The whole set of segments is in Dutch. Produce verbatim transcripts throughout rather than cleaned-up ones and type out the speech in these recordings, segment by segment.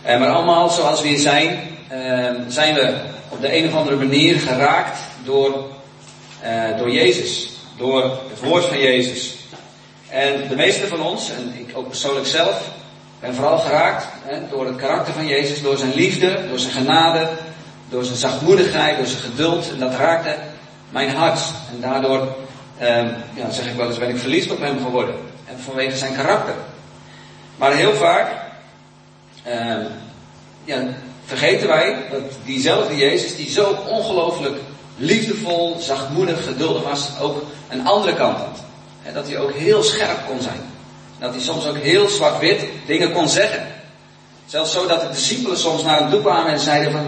Uh, maar allemaal zoals we hier zijn, uh, zijn we op de een of andere manier geraakt door, uh, door Jezus. Door het woord van Jezus. En de meeste van ons, en ik ook persoonlijk zelf, ben vooral geraakt hè, door het karakter van Jezus, door zijn liefde, door zijn genade, door zijn zachtmoedigheid, door zijn geduld. En dat raakte mijn hart. En daardoor, um, ja, zeg ik wel eens, ben ik verliefd op hem geworden. En vanwege zijn karakter. Maar heel vaak, um, ja, vergeten wij dat diezelfde Jezus, die zo ongelooflijk liefdevol, zachtmoedig, geduldig was, ook een andere kant had. En dat hij ook heel scherp kon zijn. Dat hij soms ook heel zwart-wit dingen kon zeggen. Zelfs zo dat de discipelen soms naar hem toe kwamen en zeiden van,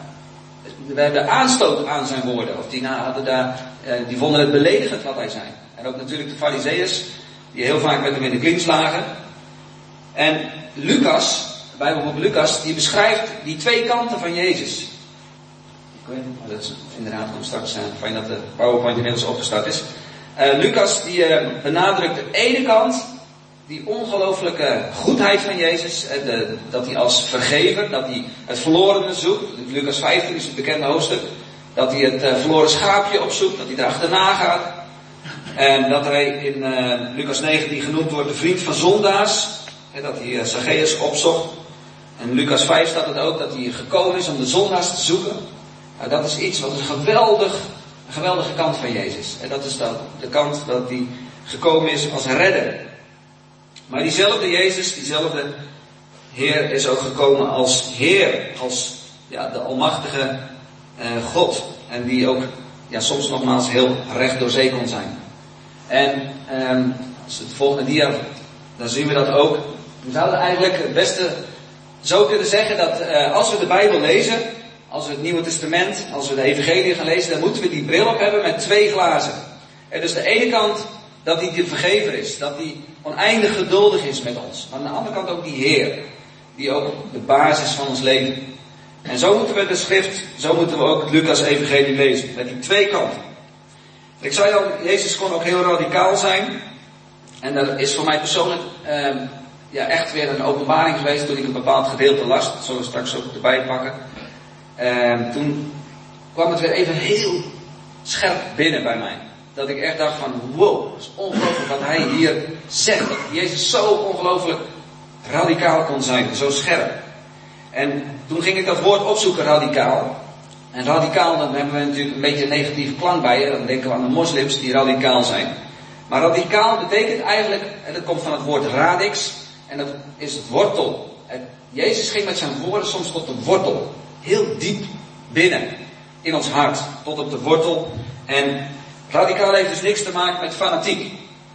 we hebben aanstoot aan zijn woorden. Of die, nou, hadden daar, die vonden het beledigend wat hij zei. En ook natuurlijk de Farizeeërs, die heel vaak met hem in de klins lagen. En Lucas, de Bijbelboek Lucas, die beschrijft die twee kanten van Jezus. Ik weet niet, dat is inderdaad om straks zijn. Fijn dat de PowerPoint inmiddels opgestart is. Uh, Lucas die uh, benadrukt de ene kant, die ongelooflijke goedheid van Jezus, uh, de, dat hij als vergever, dat hij het verlorene zoekt. Lucas vijftien is het bekende hoofdstuk. Dat hij het uh, verloren schaapje opzoekt, dat hij daar achterna gaat. En dat hij in uh, Lucas negentien genoemd wordt de vriend van zondaars. Hè, dat hij uh, Zacchaeus opzocht. En in Lucas vijf staat het ook dat hij gekomen is om de zondaars te zoeken. Nou, dat is iets wat een geweldig, een geweldige kant van Jezus. En dat is dan de kant dat hij gekomen is als redder. Maar diezelfde Jezus, diezelfde Heer is ook gekomen als Heer. Als ja, de almachtige uh, God. En die ook ja, soms nogmaals heel recht door zee kon zijn. En um, als we het volgende dia, dan zien we dat ook. We zouden eigenlijk het beste zo kunnen zeggen dat uh, als we de Bijbel lezen, als we het Nieuwe Testament, als we de Evangelie gaan lezen, dan moeten we die bril op hebben met twee glazen. En dus de ene kant dat hij de vergever is, dat hij oneindig geduldig is met ons. Maar aan de andere kant ook die Heer, die ook de basis van ons leven. En zo moeten we de schrift, zo moeten we ook het Lucas-evangelie lezen, met die twee kanten. Ik zei al, Jezus kon ook heel radicaal zijn. En dat is voor mij persoonlijk eh, ja, echt weer een openbaring geweest toen ik een bepaald gedeelte las. Dat zullen we straks ook erbij pakken. Uh, toen kwam het weer even heel scherp binnen bij mij. Dat ik echt dacht van, wow, dat is ongelooflijk wat hij hier zegt. Dat Jezus zo ongelooflijk radicaal kon zijn, zo scherp. En toen ging ik dat woord opzoeken, radicaal. En radicaal, dan hebben we natuurlijk een beetje een negatieve klank bij. Dan denken we aan de moslims die radicaal zijn. Maar radicaal betekent eigenlijk, en dat komt van het woord radix, en dat is het wortel. En Jezus ging met zijn woorden soms tot de wortel. Heel diep binnen in ons hart, tot op de wortel. En radicaal heeft dus niks te maken met fanatiek.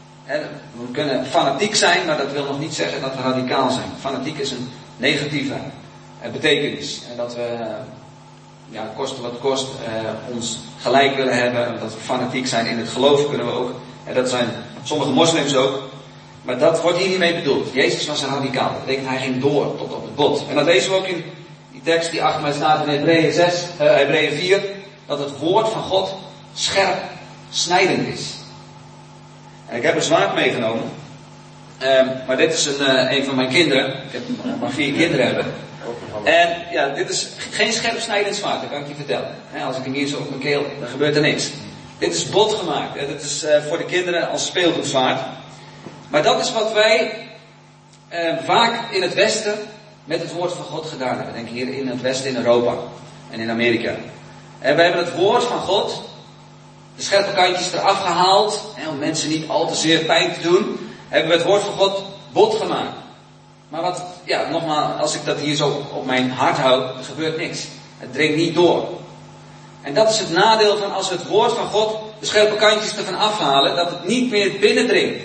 We kunnen fanatiek zijn, maar dat wil nog niet zeggen dat we radicaal zijn. Fanatiek is een negatieve betekenis. En dat we, ja, koste wat kost, eh, ons gelijk willen hebben. Dat we fanatiek zijn in het geloof kunnen we ook. En dat zijn sommige moslims ook. Maar dat wordt hier niet mee bedoeld. Jezus was een radicaal. Dat betekent hij ging door tot op het bot. En dat lezen we ook in die tekst die achter mij staat in Hebreeën zes, uh, Hebreeën vier. Dat het woord van God scherp, snijdend is. En ik heb een zwaard meegenomen. Um, maar dit is een, uh, een van mijn kinderen. Ik heb maar vier kinderen hebben. En ja, dit is geen scherp snijdend zwaard, dat kan ik je vertellen. He, als ik hem hier zo op mijn keel, dan gebeurt er niks. Dit is bot gemaakt. Hè. Dit is uh, voor de kinderen als speelgoedzwaard. Maar dat is wat wij uh, vaak in het Westen met het woord van God gedaan hebben. Denk hier in het Westen, in Europa en in Amerika. En we hebben het woord van God, de scherpe kantjes eraf gehaald, hè, om mensen niet al te zeer pijn te doen, hebben we het woord van God bot gemaakt. Maar wat, ja, nogmaals, als ik dat hier zo op mijn hart hou, er gebeurt niks. Het dringt niet door. En dat is het nadeel van als we het woord van God, de scherpe kantjes ervan afhalen, dat het niet meer binnendringt.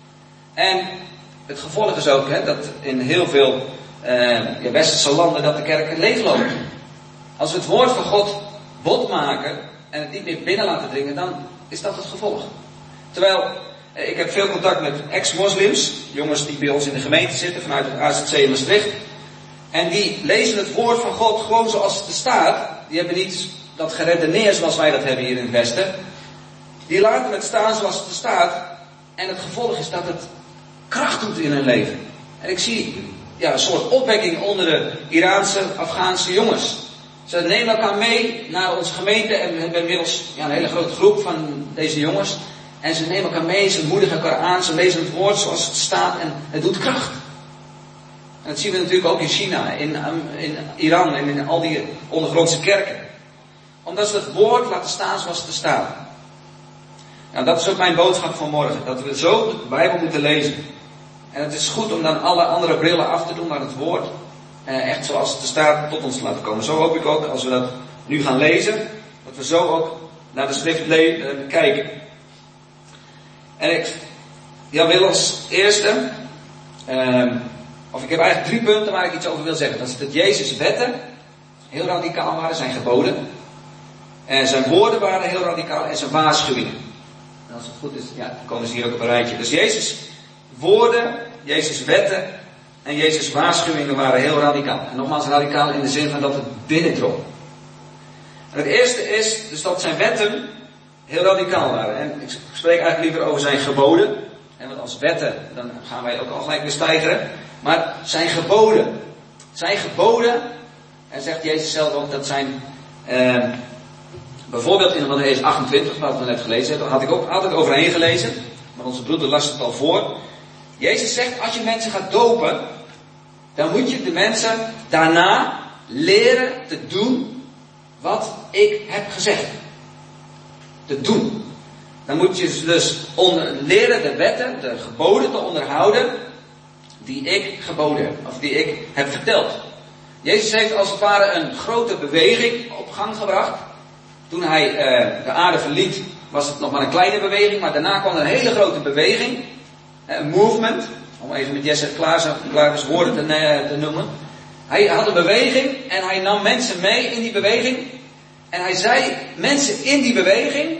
En het gevolg is ook, hè, dat in heel veel uh, ja, westerse landen dat de kerken leeglopen. Als we het woord van God bot maken en het niet meer binnen laten dringen, dan is dat het gevolg. Terwijl, uh, ik heb veel contact met ex-moslims, jongens die bij ons in de gemeente zitten vanuit het A Z C in Maastricht. En die lezen het woord van God gewoon zoals het er staat. Die hebben niet dat geredeneerd zoals wij dat hebben hier in het Westen. Die laten het staan zoals het er staat. En het gevolg is dat het kracht doet in hun leven. En ik zie ja, een soort opwekking onder de Iraanse, Afghaanse jongens. Ze nemen elkaar mee naar onze gemeente en we hebben inmiddels ja, een hele grote groep van deze jongens. En ze nemen elkaar mee, ze moedigen elkaar aan, ze lezen het woord zoals het staat en het doet kracht. En dat zien we natuurlijk ook in China, in, in Iran en in al die ondergrondse kerken. Omdat ze het woord laten staan zoals het er staat. Nou, dat is ook mijn boodschap van morgen. Dat we zo de Bijbel moeten lezen. En het is goed om dan alle andere brillen af te doen, maar het woord eh, echt zoals het er staat tot ons te laten komen. Zo hoop ik ook, als we dat nu gaan lezen, dat we zo ook naar de schrift le- uh, kijken. En ik ja, wil als eerste, uh, of ik heb eigenlijk drie punten waar ik iets over wil zeggen. Dat is dat Jezus' wetten heel radicaal waren, zijn geboden. En zijn woorden waren heel radicaal en zijn waarschuwingen. En als het goed is, ja, dan komen ze hier ook op een rijtje. Dus Jezus' woorden, Jezus' wetten en Jezus' waarschuwingen waren heel radicaal. En nogmaals radicaal in de zin van dat het binnendrong. En het eerste is dus dat zijn wetten heel radicaal waren. En ik spreek eigenlijk liever over zijn geboden. En want als wetten, dan gaan wij ook al gelijk weer stijgeren. Maar zijn geboden. Zijn geboden, en zegt Jezus zelf ook, dat zijn... Uh, bijvoorbeeld in Mattheüs achtentwintig, wat we net gelezen hebben, had ik ook altijd overheen gelezen. Maar onze broeder las het al voor. Jezus zegt, als je mensen gaat dopen, dan moet je de mensen daarna leren te doen wat ik heb gezegd. Te doen. Dan moet je ze dus onder, leren de wetten, de geboden te onderhouden, die ik geboden heb, of die ik heb verteld. Jezus heeft als het ware een grote beweging op gang gebracht. Toen hij uh, de aarde verliet, was het nog maar een kleine beweging, maar daarna kwam er een hele grote beweging. Een movement, om even met Jesse Klaar's woorden te, uh, te noemen. Hij had een beweging en hij nam mensen mee in die beweging. En hij zei, mensen in die beweging,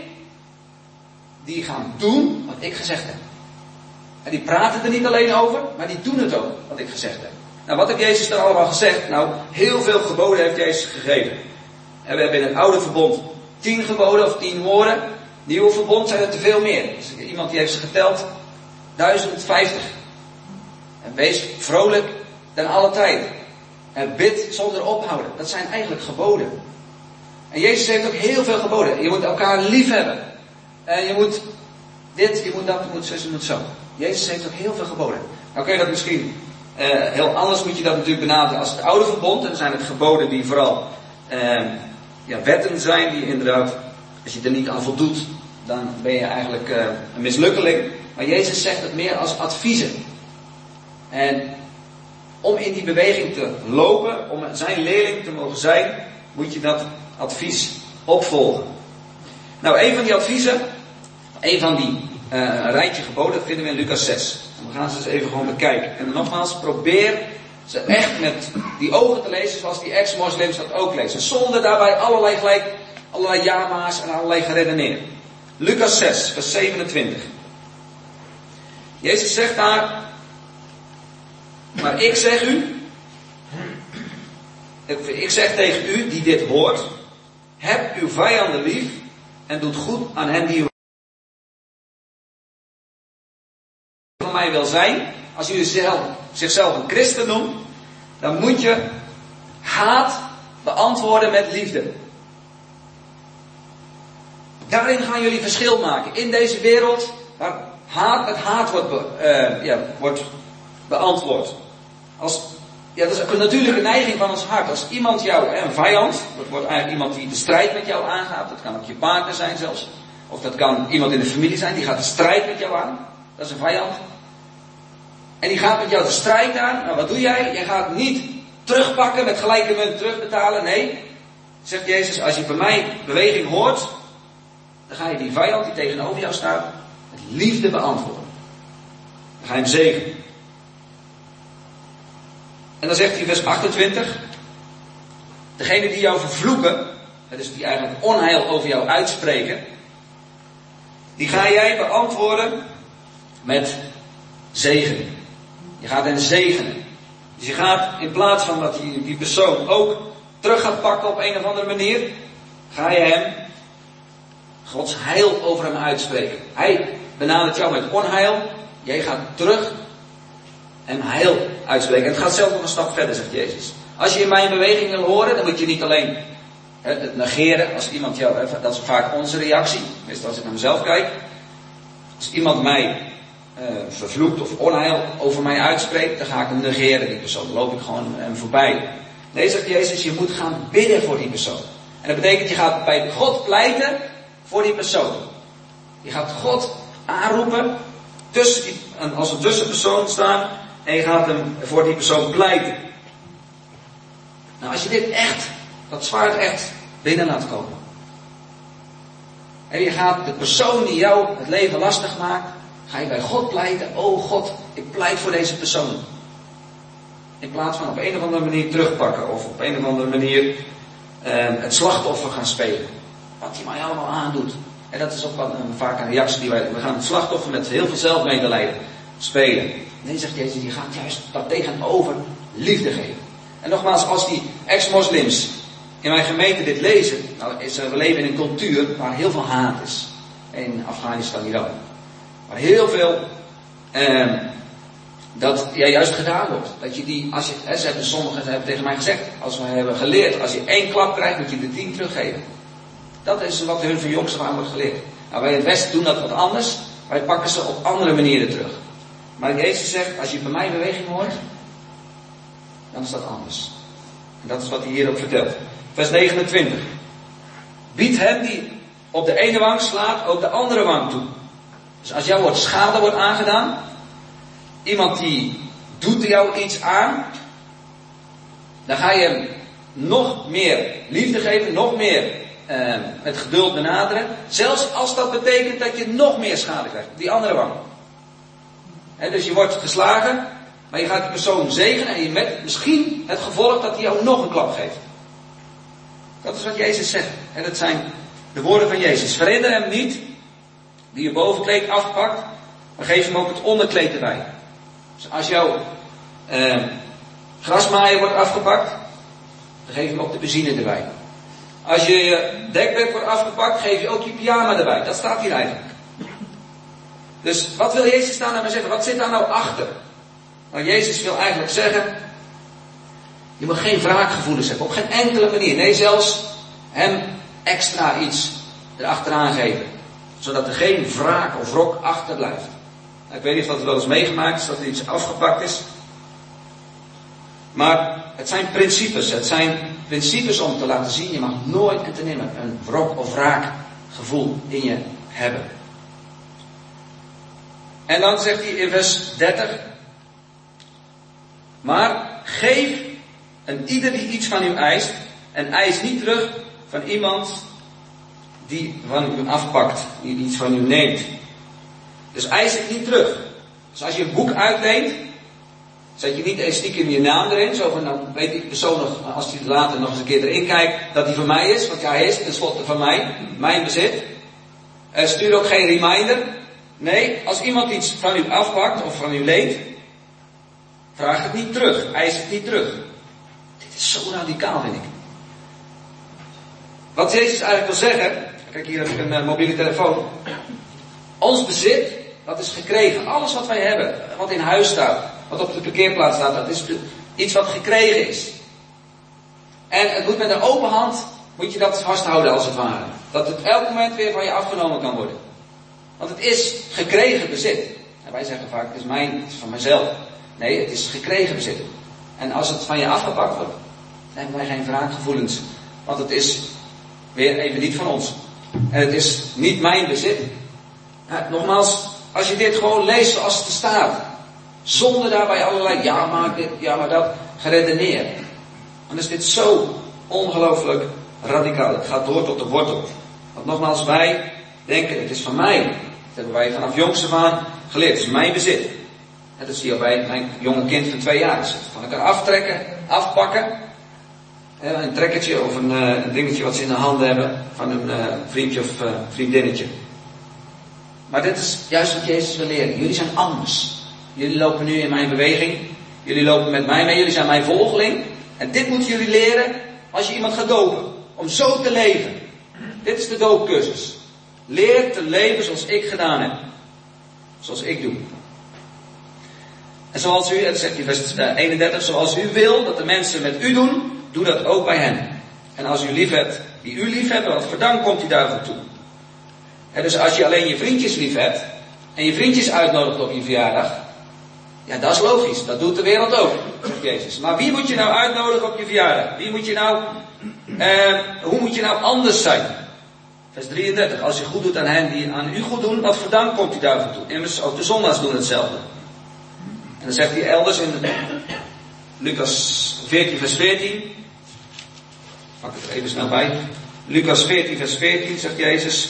die gaan doen wat ik gezegd heb. En die praten er niet alleen over, maar die doen het ook, wat ik gezegd heb. Nou, wat heeft Jezus er allemaal gezegd? Nou, heel veel geboden heeft Jezus gegeven. En we hebben in het oude verbond tien geboden of tien woorden. Nieuwe verbond zijn er te veel meer. Dus iemand die heeft ze geteld, duizend vijftig. En wees vrolijk ten alle tijden. En bid zonder ophouden. Dat zijn eigenlijk geboden. En Jezus heeft ook heel veel geboden. Je moet elkaar lief hebben. En je moet dit, je moet dat, je moet zo, je moet zo. Jezus heeft ook heel veel geboden. Nou kun je dat misschien uh, heel anders moet je dat natuurlijk benaderen als het oude verbond. En dan zijn het geboden die vooral uh, ja, wetten zijn die inderdaad, als je er niet aan voldoet, dan ben je eigenlijk uh, een mislukkeling. Maar Jezus zegt het meer als adviezen. En om in die beweging te lopen, om zijn leerling te mogen zijn, moet je dat advies opvolgen. Nou, een van die adviezen, een van die uh, rijtje geboden, dat vinden we in Lucas zes. En we gaan ze eens even gewoon bekijken. En nogmaals, probeer ze echt met die ogen te lezen zoals die ex-moslims dat ook lezen. Zonder daarbij allerlei gelijk, allerlei jama's en allerlei geredeneer. Lucas zes, vers zevenentwintig. Jezus zegt daar, maar ik zeg u, ik zeg tegen u die dit hoort, heb uw vijanden lief en doet goed aan hen die u van mij wil zijn. Als u zelf, zichzelf een christen noemt, dan moet je haat beantwoorden met liefde. Daarin gaan jullie verschil maken. In deze wereld waar haat met haat wordt, be, uh, ja, wordt beantwoord. Als, ja, dat is een natuurlijke neiging van ons hart. Als iemand jou, een vijand, dat wordt eigenlijk iemand die de strijd met jou aangaat. Dat kan ook je partner zijn zelfs. Of dat kan iemand in de familie zijn, die gaat de strijd met jou aan. Dat is een vijand. En die gaat met jou de strijd aan. Nou, wat doe jij? Jij gaat niet terugpakken, met gelijke munt terugbetalen. Nee, zegt Jezus, als je bij mij beweging hoort, dan ga je die vijand die tegenover jou staat, met liefde beantwoorden. Dan ga je hem zegenen. En dan zegt hij vers achtentwintig. Degene die jou vervloeken, dus die eigenlijk onheil over jou uitspreken, die ga jij beantwoorden met zegen. Je gaat hen zegenen. Dus je gaat in plaats van dat die, die persoon ook terug gaat pakken op een of andere manier, ga je hem Gods heil over hem uitspreken. Hij benadert jou met onheil. Jij gaat terug en heil uitspreken. En het gaat zelfs nog een stap verder, zegt Jezus. Als je in mijn beweging wil horen, dan moet je niet alleen hè, het negeren. Als iemand jou, hè, dat is vaak onze reactie. Meestal als ik naar mezelf kijk. Als iemand mij uh, vervloekt of onheil over mij uitspreekt, dan ga ik hem negeren, die persoon. Dan loop ik gewoon hem voorbij. Nee, zegt Jezus, je moet gaan bidden voor die persoon. En dat betekent, je gaat bij God pleiten voor die persoon. Je gaat God aanroepen, tussen die, als een tussenpersoon staan, en je gaat hem voor die persoon pleiten. Nou, als je dit echt, dat zwaard echt binnen laat komen. En je gaat de persoon die jou het leven lastig maakt, ga je bij God pleiten. Oh God, ik pleit voor deze persoon. In plaats van op een of andere manier terugpakken. Of op een of andere manier eh, het slachtoffer gaan spelen. Wat hij mij allemaal aandoet. En dat is ook wel een, vaak een reactie die wij... We gaan het slachtoffer met heel veel zelfmedelijden spelen. Nee, zegt Jezus, je gaat juist dat tegenover liefde geven. En nogmaals, als die ex-moslims in mijn gemeente dit lezen. Nou, is, we leven in een cultuur waar heel veel haat is. In Afghanistan, Iran. Waar heel veel... Eh, dat ja, juist gedaan wordt. Dat je die, als je, hè, ze hebben sommigen ze hebben tegen mij gezegd, als we hebben geleerd, als je één klap krijgt, moet je de tien teruggeven. Dat is wat hun van jongs af aan wordt geleerd. Nou, wij in het Westen doen dat wat anders. Wij pakken ze op andere manieren terug. Maar Jezus zegt, als je bij mij beweging hoort, dan is dat anders. En dat is wat hij hier ook vertelt. Vers negenentwintig. Bied hem die op de ene wang slaat, ook de andere wang toe. Dus als jou wordt schade wordt aangedaan, iemand die doet jou iets aan, dan ga je hem nog meer liefde geven, nog meer eh, met geduld benaderen. Zelfs als dat betekent dat je nog meer schade krijgt. Die andere wang. He, dus je wordt geslagen, maar je gaat die persoon zegenen en je met misschien het gevolg dat hij jou nog een klap geeft. Dat is wat Jezus zegt. En dat zijn de woorden van Jezus. Verhinder hem niet, die je bovenkleed afpakt, maar geef hem ook het onderkleed erbij. Dus als jouw eh, grasmaaier wordt afgepakt, dan geef je hem ook de benzine erbij. Als je je dekbed wordt afgepakt, geef je ook je pyjama erbij. Dat staat hier eigenlijk. Dus wat wil Jezus daar nou maar zeggen? Wat zit daar nou achter? Nou, Jezus wil eigenlijk zeggen, je moet geen wraakgevoelens hebben. Op geen enkele manier. Nee, zelfs hem extra iets erachteraan geven. Zodat er geen wraak of wrok achterblijft. Ik weet niet of dat wel eens meegemaakt is, dat er iets afgepakt is. Maar het zijn principes. Het zijn principes om te laten zien, je mag nooit en te nimmer een wrok of wraakgevoel in je hebben. En dan zegt hij in vers dertig. Maar geef een ieder die iets van u eist, en eis niet terug van iemand die van u afpakt, die iets van u neemt. Dus eis het niet terug. Dus als je een boek uitleent, zet je niet eens stiekem je naam erin. Zo van, dan weet die persoon nog, als hij later nog eens een keer erin kijkt, dat hij van mij is. Want ja, hij is tenslotte van mij. Mijn bezit. Uh, stuur ook geen reminder. Nee, als iemand iets van u afpakt of van u leent, vraag het niet terug. Eis het niet terug. Dit is zo radicaal, vind ik. Wat Jezus eigenlijk wil zeggen, kijk hier heb ik een uh, mobiele telefoon. Ons bezit, dat is gekregen. Alles wat wij hebben, wat in huis staat, wat op de parkeerplaats staat, dat is iets wat gekregen is. En het moet met een open hand, moet je dat vasthouden als het ware. Dat het elk moment weer van je afgenomen kan worden. Want het is gekregen bezit. En wij zeggen vaak, het is mijn, het is van mezelf. Nee, het is gekregen bezit. En als het van je afgepakt wordt, dan hebben wij geen wraakgevoelens. Want het is weer even niet van ons. En het is niet mijn bezit. Ja, nogmaals, als je dit gewoon leest zoals het er staat, zonder daarbij allerlei ja maar dit, ja maar dat, geredeneerd, dan is dit zo ongelooflijk radicaal. Het gaat door tot de wortel. Want nogmaals, wij denken, het is van mij. Dat hebben wij vanaf jongs af aan geleerd. Het is mijn bezit. En dat zie je bij mijn jonge kind van twee jaar. Dus dat kan ik er aftrekken, afpakken. Een trekkertje of een, uh, een dingetje wat ze in de handen hebben van een uh, vriendje of uh, vriendinnetje. Maar dit is juist wat Jezus wil leren. Jullie zijn anders. Jullie lopen nu in mijn beweging. Jullie lopen met mij mee. Jullie zijn mijn volgeling. En dit moeten jullie leren als je iemand gaat dopen. Om zo te leven. Dit is de doopcursus. Leer te leven zoals ik gedaan heb. Zoals ik doe. En zoals u, dat zegt in vers eenendertig, zoals u wil dat de mensen met u doen, doe dat ook bij hen. En als u lief hebt, die u lief hebben, want voor dank komt u daarvoor toe. En dus als je alleen je vriendjes lief hebt, en je vriendjes uitnodigt op je verjaardag, ja, dat is logisch, dat doet de wereld ook, zegt Jezus. Maar wie moet je nou uitnodigen op je verjaardag? Wie moet je nou, eh, hoe moet je nou anders zijn? Vers drieëndertig, als je goed doet aan hen die aan u goed doen, wat voor dank komt u daarvoor toe? Immers ook de zondaars doen hetzelfde. En dan zegt hij elders in Lucas veertien vers veertien, pak het er even snel bij. Lucas veertien vers veertien zegt Jezus: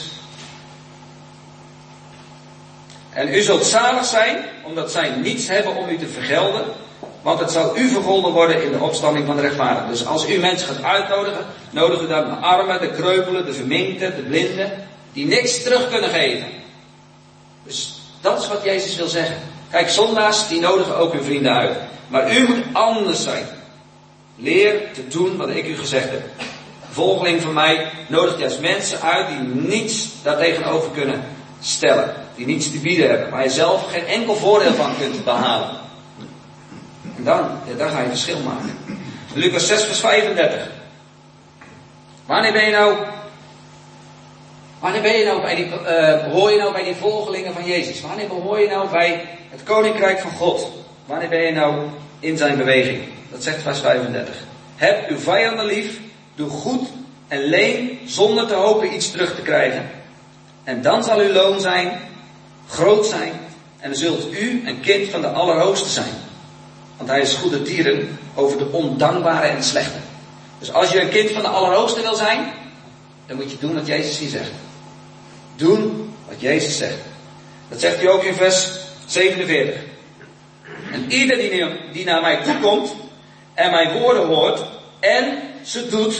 en u zult zalig zijn, omdat zij niets hebben om u te vergelden, want het zal u vergolden worden in de opstanding van de rechtvaardigen. Dus als u mensen gaat uitnodigen, nodig u dan de armen, de kreupelen, de verminkten, de blinden, die niks terug kunnen geven. Dus dat is wat Jezus wil zeggen. Kijk, zondaars, die nodigen ook hun vrienden uit. Maar u moet anders zijn. Leer te doen wat ik u gezegd heb. Volgeling van mij nodigt juist mensen uit die niets daartegenover kunnen stellen. Die niets te bieden hebben, waar je zelf geen enkel voordeel van kunt behalen. En dan, ja, dan ga je verschil maken. Lucas zes vers vijfendertig. Wanneer ben je nou, wanneer ben je nou bij die, uh, behoor je nou bij die volgelingen van Jezus? Wanneer behoor je nou bij het koninkrijk van God? Wanneer ben je nou in zijn beweging? Dat zegt vers vijfendertig. Heb uw vijanden lief, doe goed en leen zonder te hopen iets terug te krijgen. En dan zal uw loon zijn, groot zijn, en dan zult u een kind van de Allerhoogste zijn. Want hij is goede dieren over de ondankbare en de slechte. Dus als je een kind van de Allerhoogste wil zijn, dan moet je doen wat Jezus hier zegt. Doen wat Jezus zegt. Dat zegt hij ook in vers zevenenveertig. En ieder die, die naar mij toekomt en mijn woorden hoort en ze doet,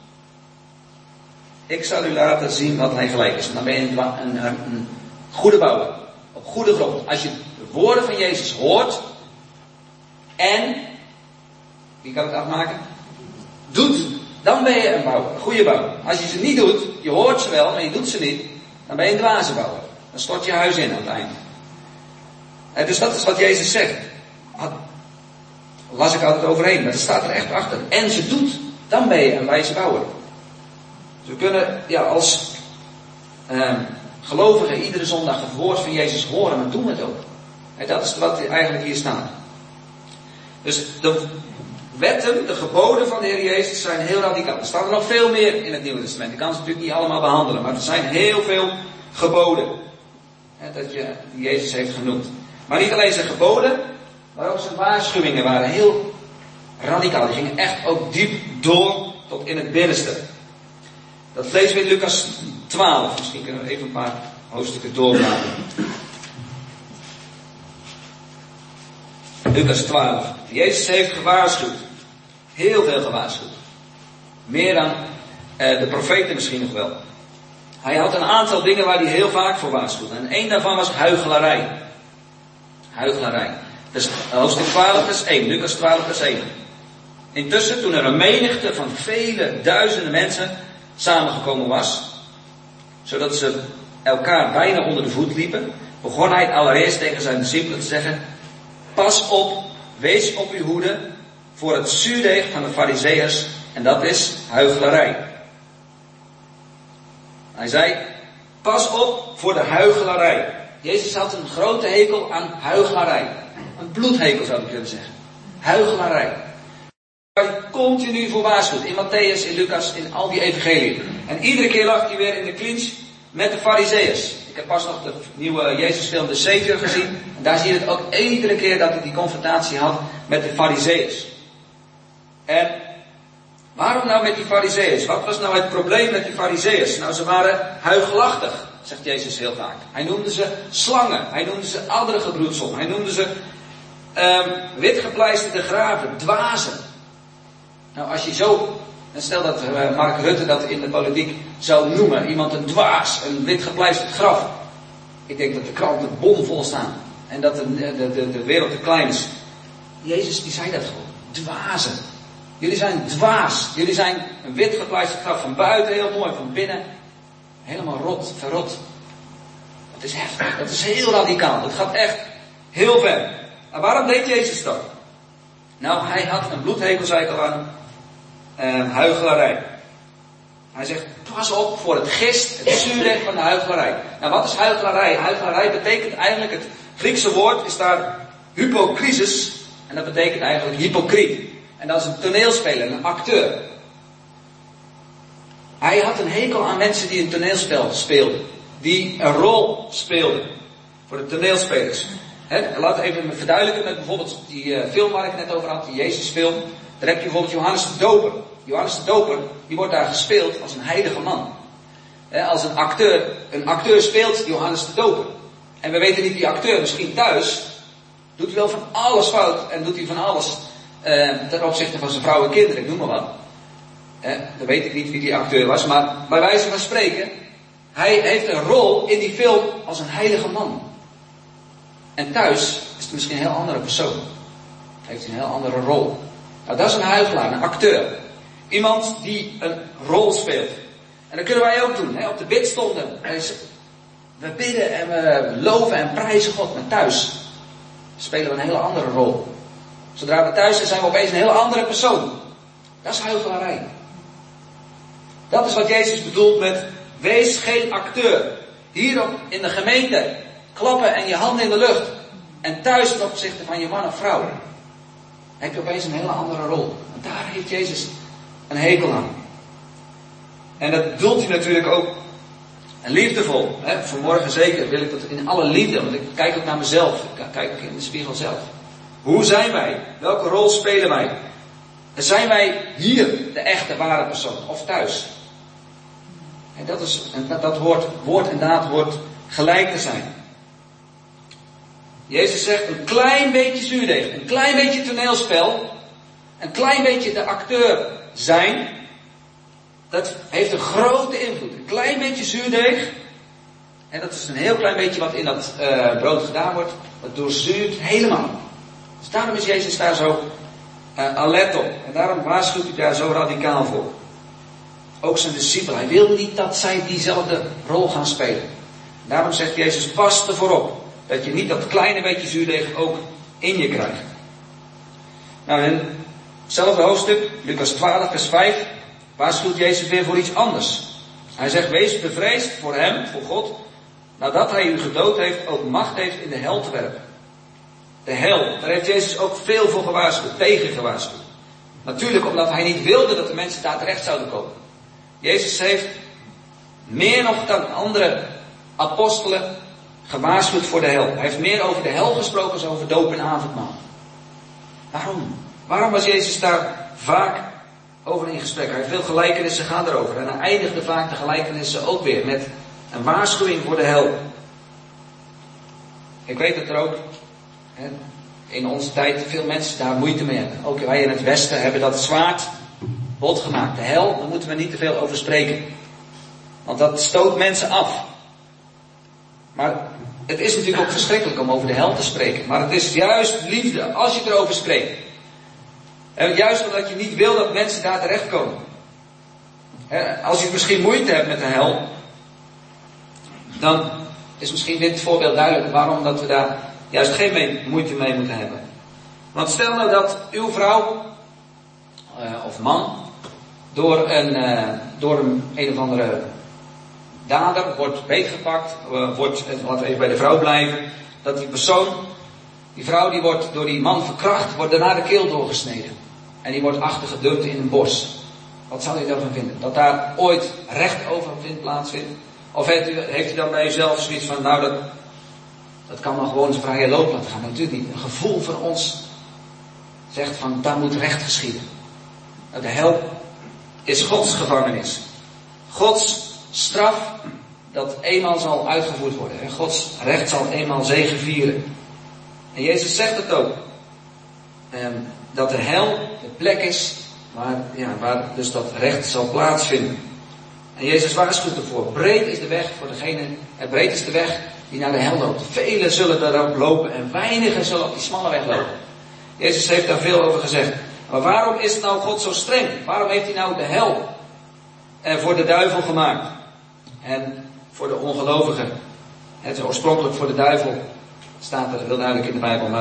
ik zal u laten zien wat hij gelijk is. En dan ben je een, een, een goede bouwer. Op goede grond. Als je de woorden van Jezus hoort en, wie kan het afmaken? Doet, dan ben je een bouwer, een goede bouwer. Als je ze niet doet, je hoort ze wel, maar je doet ze niet, dan ben je een dwaze bouwer. Dan stort je huis in aan het eind. En dus dat is wat Jezus zegt. Had, las ik altijd overheen, maar het staat er echt achter. En ze doet, dan ben je een wijze bouwer. Dus we kunnen ja, als eh, gelovigen iedere zondag het woord van Jezus horen, maar doen we het ook. En dat is wat eigenlijk hier staat. Dus de wetten, de geboden van de Heer Jezus zijn heel radicaal. Er staan er nog veel meer in het Nieuwe Testament. Ik kan ze natuurlijk niet allemaal behandelen, maar er zijn heel veel geboden. Hè, dat je, die Jezus heeft genoemd. Maar niet alleen zijn geboden, maar ook zijn waarschuwingen waren heel radicaal. Die gingen echt ook diep door tot in het binnenste. Dat lezen we in Lucas twaalf. Misschien kunnen we even een paar hoofdstukken doorgaan. Lucas twaalf. Jezus heeft gewaarschuwd. Heel veel gewaarschuwd. Meer dan eh, de profeten misschien nog wel. Hij had een aantal dingen waar hij heel vaak voor waarschuwde. En één daarvan was huichelarij. Huichelarij. Dus hoofdstuk twaalf vers één. Lucas twaalf vers één. Intussen, toen er een menigte van vele duizenden mensen samengekomen was, zodat ze elkaar bijna onder de voet liepen, begon hij het allereerst tegen zijn discipelen te zeggen: pas op, wees op uw hoede voor het zuurdeeg van de Farizeeërs, en dat is huichelarij. Hij zei: pas op voor de huichelarij. Jezus had een grote hekel aan huichelarij. Een bloedhekel zou ik kunnen zeggen. Huichelarij. Waar hij continu voor waarschuwt. In Matthäus, in Lucas, in al die evangeliën. En iedere keer lag hij weer in de clinch met de Farizeeërs. Ik heb pas nog de nieuwe Jezusfilm De Savior gezien. En daar zie je het ook iedere keer dat hij die confrontatie had met de Farizeeërs. En waarom nou met die Farizeeërs? Wat was nou het probleem met die Farizeeërs? Nou, ze waren huichelachtig, zegt Jezus heel vaak. Hij noemde ze slangen. Hij noemde ze addergebroedsel. Hij noemde ze um, witgepleisterde graven, dwazen. Nou, als je zo, stel dat uh, Mark Rutte dat in de politiek zou noemen, iemand een dwaas, een witgepleisterd graf. Ik denk dat de kranten bomvol staan. En dat de, de, de, de wereld te klein is. Jezus die zei dat gewoon. Dwazen. Jullie zijn dwaas. Jullie zijn een witgepleisterd graf. Van buiten heel mooi, van binnen helemaal rot, verrot. Dat is heftig. Dat is heel radicaal. Dat gaat echt heel ver. En waarom deed Jezus dat? Nou, hij had een bloedhekel, zei ik al aan, uh, huichelarij. Hij zegt, pas op voor het gist, het zuurdeeg van de huichelarij. Nou, wat is huichelarij? Huichelarij betekent eigenlijk, het Griekse woord is daar hypocrisis. En dat betekent eigenlijk hypocriet. En dat is een toneelspeler, een acteur. Hij had een hekel aan mensen die een toneelspel speelden. Die een rol speelden. Voor de toneelspelers. He, laat even verduidelijken met bijvoorbeeld die uh, film waar ik net over had, die Jezusfilm. Daar heb je bijvoorbeeld Johannes de Doper. Johannes de Doper, die wordt daar gespeeld als een heilige man. He, als een acteur, een acteur speelt Johannes de Doper. En we weten niet, die acteur misschien thuis, doet hij wel van alles fout en doet hij van alles uh, ten opzichte van zijn vrouw en kinderen, ik noem maar wat. He, dan weet ik niet wie die acteur was, maar bij wijze van spreken, hij heeft een rol in die film als een heilige man. En thuis is het misschien een heel andere persoon. Heeft hij een heel andere rol. Nou, dat is een huichelaar, een acteur. Iemand die een rol speelt. En dat kunnen wij ook doen. Hè? Op de bidstonden. We bidden en we loven en prijzen God. Maar thuis spelen we een hele andere rol. Zodra we thuis zijn, zijn we opeens een hele andere persoon. Dat is huichelarij. Dat is wat Jezus bedoelt met wees geen acteur. Hier in de gemeente klappen en je handen in de lucht. En thuis ten opzichte van je man of vrouw. Heb je opeens een hele andere rol. Want daar heeft Jezus een hekel aan. En dat bedoelt hij natuurlijk ook liefdevol. Hè? Vanmorgen zeker wil ik dat in alle liefde. Want ik kijk ook naar mezelf. Ik kijk ook in de spiegel zelf. Hoe zijn wij? Welke rol spelen wij? Zijn wij hier de echte ware persoon? Of thuis? En dat, is, en dat, dat hoort, woord en daad hoort gelijk te zijn. Jezus zegt een klein beetje zuurdeeg, een klein beetje toneelspel, een klein beetje de acteur zijn, dat heeft een grote invloed. Een klein beetje zuurdeeg, en dat is een heel klein beetje wat in dat uh, brood gedaan wordt, dat doorzuurt helemaal. Dus daarom is Jezus daar zo uh, alert op. En daarom waarschuwt hij daar zo radicaal voor. Ook zijn discipelen, hij wil niet dat zij diezelfde rol gaan spelen. Daarom zegt Jezus, pas ervoor op. Dat je niet dat kleine beetje zuurdeeg ook in je krijgt. Nou, in hetzelfde hoofdstuk, Lucas twaalf, vers vijf, waarschuwt Jezus weer voor iets anders. Hij zegt, wees bevreesd voor hem, voor God, nadat hij u gedood heeft, ook macht heeft in de hel te werpen. De hel, daar heeft Jezus ook veel voor gewaarschuwd, tegen gewaarschuwd. Natuurlijk omdat hij niet wilde dat de mensen daar terecht zouden komen. Jezus heeft meer nog dan andere apostelen gewaarschuwd voor de hel. Hij heeft meer over de hel gesproken dan over doop en avondmaal. Waarom? Waarom was Jezus daar vaak over in gesprek? Hij heeft veel gelijkenissen gaan erover. En hij eindigde vaak de gelijkenissen ook weer met een waarschuwing voor de hel. Ik weet dat er ook hè, in onze tijd veel mensen daar moeite mee hebben. Ook wij in het Westen hebben dat zwaard bot gemaakt. De hel, daar moeten we niet te veel over spreken. Want dat stoot mensen af. Maar het is natuurlijk ook verschrikkelijk om over de hel te spreken. Maar het is juist liefde als je erover spreekt. En juist omdat je niet wil dat mensen daar terechtkomen. Als je misschien moeite hebt met de hel, dan is misschien dit voorbeeld duidelijk waarom dat we daar juist geen mee, moeite mee moeten hebben. Want stel nou dat uw vrouw uh, of man door een, uh, door een, een of andere dader wordt beetgepakt, uh, wordt, laten we even bij de vrouw blijven, dat die persoon, die vrouw die wordt door die man verkracht, wordt daarna de keel doorgesneden. En die wordt achtergedumpt in een bos. Wat zou u daarvan vinden? Dat daar ooit recht over vindt, plaatsvindt? Of heeft u, heeft u dan bij uzelf zoiets van, nou dat, dat kan maar gewoon zijn vrije loop laten gaan? Natuurlijk niet. Een gevoel van ons zegt van, daar moet recht geschieden. De hel is Gods gevangenis. Gods straf dat eenmaal zal uitgevoerd worden. En Gods recht zal eenmaal zegevieren. En Jezus zegt het ook. Um, dat de hel de plek is waar, ja, waar dus dat recht zal plaatsvinden. En Jezus waarschuwt ervoor. Breed is de weg voor degene, en breed is de weg die naar de hel loopt. Velen zullen daarop lopen en weinigen zullen op die smalle weg lopen. Jezus heeft daar veel over gezegd. Maar waarom is nou God zo streng? Waarom heeft hij nou de hel eh, voor de duivel gemaakt? En voor de ongelovigen. Het is oorspronkelijk voor de duivel. Staat er heel duidelijk in de Bijbel. Maar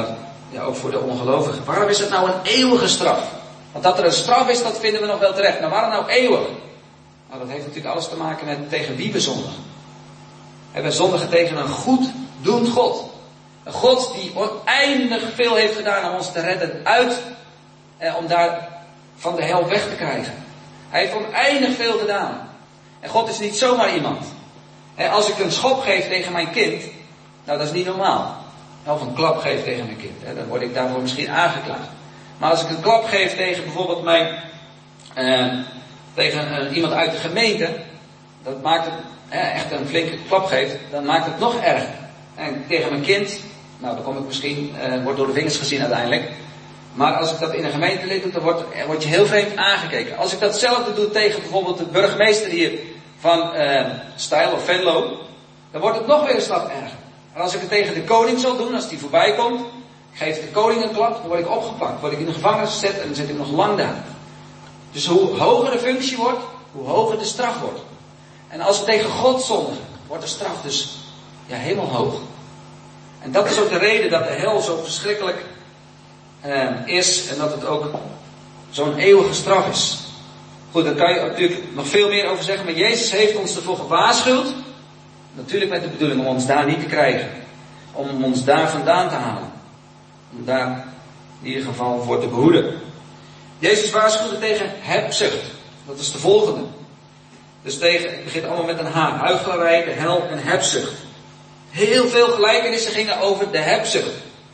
ja, ook voor de ongelovigen. Waarom is het nou een eeuwige straf? Want dat er een straf is, dat vinden we nog wel terecht. Maar waarom nou eeuwig? Nou, dat heeft natuurlijk alles te maken met tegen wie we zondigen. En we zondigen tegen een goeddoend God. Een God die oneindig veel heeft gedaan om ons te redden uit, eh, om daar van de hel weg te krijgen. Hij heeft oneindig veel gedaan. En God is niet zomaar iemand. En als ik een schop geef tegen mijn kind, nou dat is niet normaal. Of een klap geef tegen mijn kind, hè, dan word ik daarvoor misschien aangeklaagd. Maar als ik een klap geef tegen bijvoorbeeld mijn, eh, tegen uh, iemand uit de gemeente, dat maakt het, eh, echt een flinke klap geeft, dan maakt het nog erger. En tegen mijn kind, nou dan kom ik misschien, uh, wordt door de vingers gezien uiteindelijk. Maar als ik dat in een gemeentelid doe, dan wordt, word je heel vreemd aangekeken. Als ik datzelfde doe tegen bijvoorbeeld de burgemeester hier van uh, Stijl of Venlo, dan wordt het nog weer een stap erger. En als ik het tegen de koning zal doen, als die voorbij komt, geef de koning een klap, dan word ik opgepakt, word ik in de gevangenis gezet en dan zit ik nog lang daar. Dus hoe hoger de functie wordt, hoe hoger de straf wordt. En als we tegen God zondigen, wordt de straf dus ja, helemaal hoog. En dat is ook de reden dat de hel zo verschrikkelijk uh, is en dat het ook zo'n eeuwige straf is. Goed, daar kan je natuurlijk nog veel meer over zeggen, maar Jezus heeft ons ervoor gewaarschuwd. Natuurlijk met de bedoeling om ons daar niet te krijgen. Om ons daar vandaan te halen. Om daar in ieder geval voor te behoeden. Jezus waarschuwde tegen hebzucht. Dat is de volgende. Dus tegen, het begint allemaal met een H. Huichelarij, de hel en hebzucht. Heel veel gelijkenissen gingen over de hebzucht.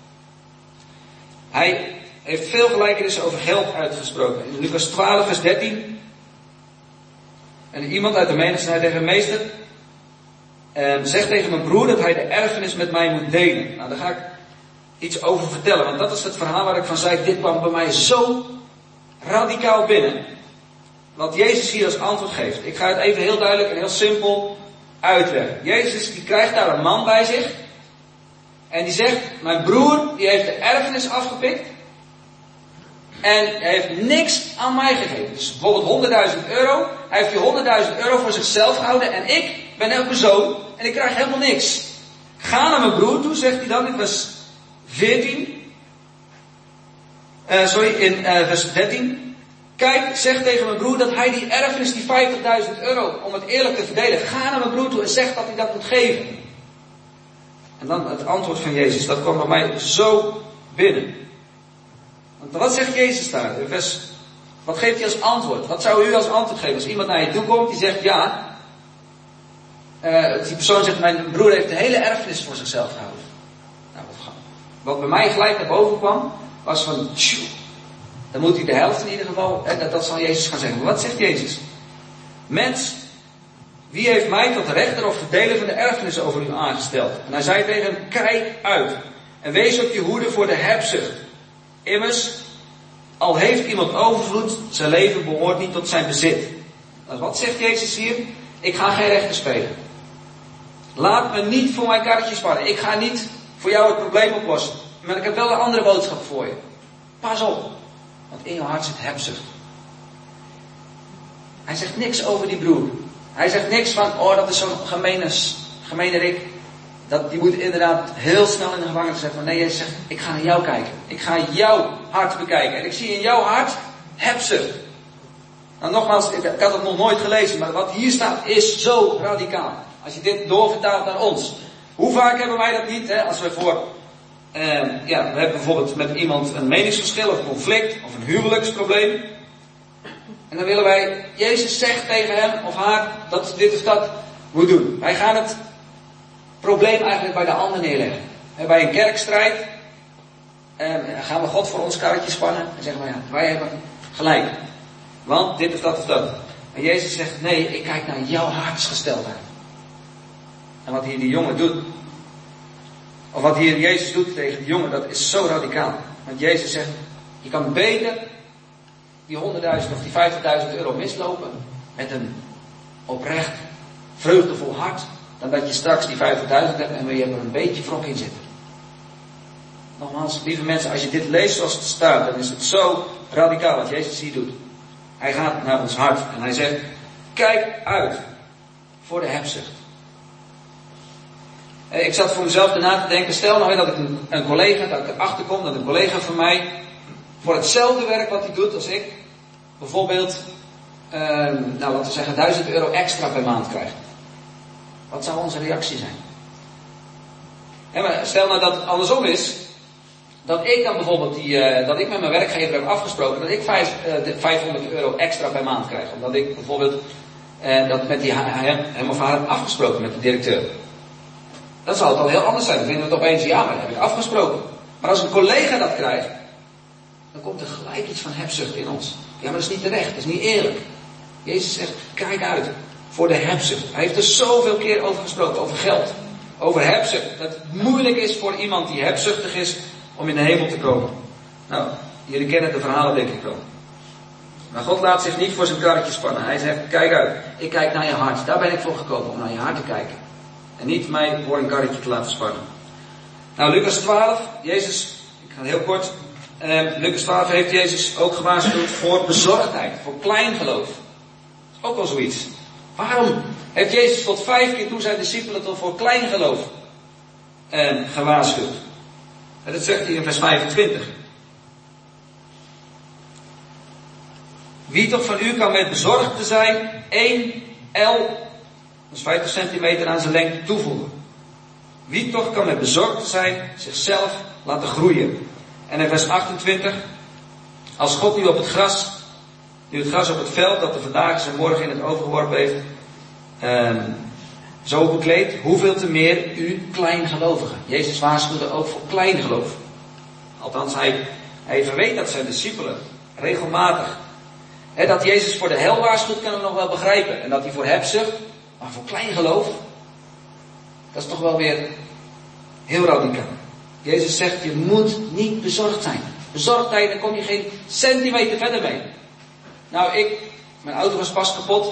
Hij heeft veel gelijkenissen over geld uitgesproken. In Lucas twaalf vers dertien. En iemand uit de menigte zei tegen meester, eh, zeg tegen mijn broer dat hij de erfenis met mij moet delen. Nou, daar ga ik iets over vertellen. Want dat is het verhaal waar ik van zei, dit kwam bij mij zo radicaal binnen. Wat Jezus hier als antwoord geeft. Ik ga het even heel duidelijk en heel simpel uitleggen. Jezus die krijgt daar een man bij zich. En die zegt, mijn broer die heeft de erfenis afgepikt. En hij heeft niks aan mij gegeven. Dus bijvoorbeeld honderdduizend euro. Hij heeft die honderdduizend euro voor zichzelf gehouden. En ik ben elke zoon. En ik krijg helemaal niks. Ga naar mijn broer toe, zegt hij dan in vers veertien. Uh, sorry, in uh, vers dertien. Kijk, zeg tegen mijn broer dat hij die erfenis, die vijftigduizend euro, om het eerlijk te verdelen, ga naar mijn broer toe en zeg dat hij dat moet geven. En dan het antwoord van Jezus, dat kwam bij mij zo binnen. Want wat zegt Jezus daar? In vers, wat geeft hij als antwoord? Wat zou u als antwoord geven? Als iemand naar je toe komt, die zegt ja. Uh, die persoon zegt, mijn broer heeft de hele erfenis voor zichzelf gehouden. Nou, wat, wat bij mij gelijk naar boven kwam, was van, tjoe, dan moet hij de helft in ieder geval, hè, dat, dat zal Jezus gaan zeggen. Maar wat zegt Jezus? Mens, wie heeft mij tot rechter of verdeler van de erfenis over u aangesteld? En hij zei tegen hem, kijk uit en wees op je hoede voor de hebzucht. Immers, al heeft iemand overvloed, zijn leven behoort niet tot zijn bezit. Nou, wat zegt Jezus hier? Ik ga geen rechter spelen. Laat me niet voor mijn karretje spannen. Ik ga niet voor jou het probleem oplossen. Maar ik heb wel een andere boodschap voor je. Pas op. Want in jouw hart zit hebzucht. Hij zegt niks over die broer. Hij zegt niks van, oh dat is zo'n gemene, gemene Rick. Dat, die moet inderdaad heel snel in de gevangenis zetten. Maar nee, Jezus zegt, ik ga naar jou kijken. Ik ga jouw hart bekijken. En ik zie in jouw hart hebzucht. Nou nogmaals, ik, ik had het nog nooit gelezen. Maar wat hier staat is zo radicaal. Als je dit doorvertaalt naar ons. Hoe vaak hebben wij dat niet, hè, als we voor... Uh, ja, we hebben bijvoorbeeld met iemand een meningsverschil of een conflict of een huwelijksprobleem. En dan willen wij, Jezus zegt tegen hem of haar dat ze dit of dat moet doen. Wij gaan het probleem eigenlijk bij de ander neerleggen. En bij een kerkstrijd uh, gaan we God voor ons karretje spannen en zeggen we ja, wij hebben gelijk. Want dit of dat of dat. En Jezus zegt nee, ik kijk naar jouw hartsgesteldheid. En wat hier die jongen doet, of wat hier Jezus doet tegen die jongen, dat is zo radicaal. Want Jezus zegt, je kan beter die honderdduizend of die vijftigduizend euro mislopen met een oprecht, vreugdevol hart, dan dat je straks die vijftigduizend hebt en je hebt er een beetje wrok in zitten. Nogmaals, lieve mensen, als je dit leest zoals het staat, dan is het zo radicaal wat Jezus hier doet. Hij gaat naar ons hart en hij zegt, kijk uit voor de hebzucht. Ik zat voor mezelf erna te denken, stel nou dat ik een, een collega, dat ik erachter kom dat een collega van mij voor hetzelfde werk wat hij doet als ik, bijvoorbeeld, uh, nou laten we zeggen, duizend euro extra per maand krijgt. Wat zou onze reactie zijn? Ja, maar stel nou dat het andersom is, dat ik dan bijvoorbeeld, die, uh, dat ik met mijn werkgever heb afgesproken dat ik vijf, uh, de vijfhonderd euro extra per maand krijg. Omdat ik bijvoorbeeld uh, dat met die, hem, hem of haar heb afgesproken met de directeur. Dan zal het al heel anders zijn. Dan vinden we het opeens, ja, maar dat heb ik afgesproken. Maar als een collega dat krijgt, dan komt er gelijk iets van hebzucht in ons. Ja, maar dat is niet terecht, dat is niet eerlijk. Jezus zegt, kijk uit voor de hebzucht. Hij heeft er zoveel keer over gesproken, over geld. Over hebzucht. Dat het moeilijk is voor iemand die hebzuchtig is om in de hemel te komen. Nou, jullie kennen de verhalen denk ik wel. Maar God laat zich niet voor zijn karretje spannen. Hij zegt, kijk uit. Ik kijk naar je hart. Daar ben ik voor gekomen, om naar je hart te kijken. En niet mij voor een karretje te laten spannen. Nou, Lucas twaalf. Jezus, ik ga heel kort. Eh, Lucas twaalf heeft Jezus ook gewaarschuwd voor bezorgdheid. Voor kleingeloof. Dat is ook wel zoiets. Waarom heeft Jezus tot vijf keer toe zijn discipelen tot voor kleingeloof eh, gewaarschuwd? En dat zegt hij in vers vijfentwintig. Wie toch van u kan met bezorgd te zijn één el, dat is vijftig centimeter aan zijn lengte toevoegen? Wie toch kan met bezorgd te zijn zichzelf laten groeien? En in vers achtentwintig. Als God nu op het gras, nu het gras op het veld dat er vandaag is en morgen in het oog geworpen heeft, uh, zo bekleed, hoeveel te meer u kleingelovigen. Jezus waarschuwde ook voor kleingeloof. Althans, hij, hij verweet dat zijn discipelen regelmatig. He, dat Jezus voor de hel waarschuwt, kunnen we nog wel begrijpen. En dat hij voor hebzucht, maar voor kleingeloof, dat is toch wel weer heel radicaal. Jezus zegt, je moet niet bezorgd zijn. Bezorgdheid, daar kom je geen centimeter verder mee. Nou, ik, mijn auto was pas kapot.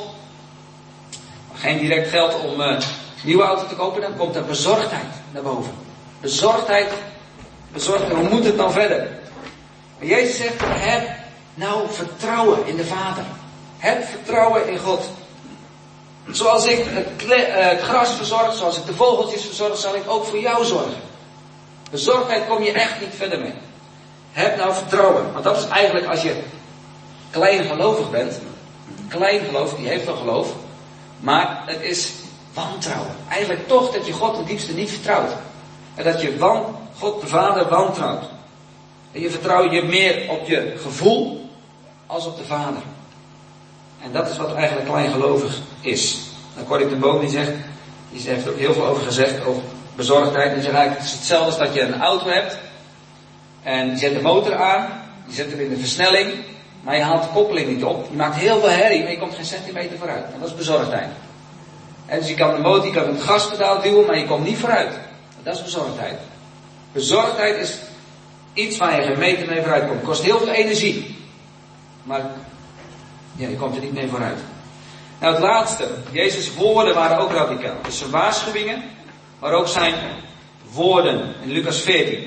Geen direct geld om een uh, nieuwe auto te kopen, dan komt er bezorgdheid naar boven. Bezorgdheid, bezorgdheid, hoe moet het dan verder? Maar Jezus zegt, heb nou vertrouwen in de Vader. Heb vertrouwen in God. Zoals ik het, kle- uh, het gras verzorg, zoals ik de vogeltjes verzorg, zal ik ook voor jou zorgen. Bezorgdheid kom je echt niet verder mee. Heb nou vertrouwen. Want dat is eigenlijk als je kleingelovig bent. Kleingeloof, die heeft wel geloof. Maar het is wantrouwen. Eigenlijk toch dat je God ten diepste niet vertrouwt. En dat je wan, God de Vader wantrouwt. En je vertrouwt je meer op je gevoel als op de Vader. En dat is wat eigenlijk kleingelovig is. Dan Corrie ten Boom die zegt, die heeft er ook heel veel over gezegd, over bezorgdheid. Die zegt eigenlijk, het is hetzelfde als dat je een auto hebt. En je zet de motor aan, je zet hem in de versnelling, maar je haalt de koppeling niet op. Je maakt heel veel herrie, maar je komt geen centimeter vooruit. En dat is bezorgdheid. En dus je kan de motor, je kan het gaspedaal duwen, maar je komt niet vooruit. Dat is bezorgdheid. Bezorgdheid is iets waar je geen meter mee vooruit komt. Het kost heel veel energie. Maar ja, je komt er niet mee vooruit. Nou, het laatste. Jezus' woorden waren ook radicaal. Dus zijn waarschuwingen, maar ook zijn woorden. In Lucas veertien.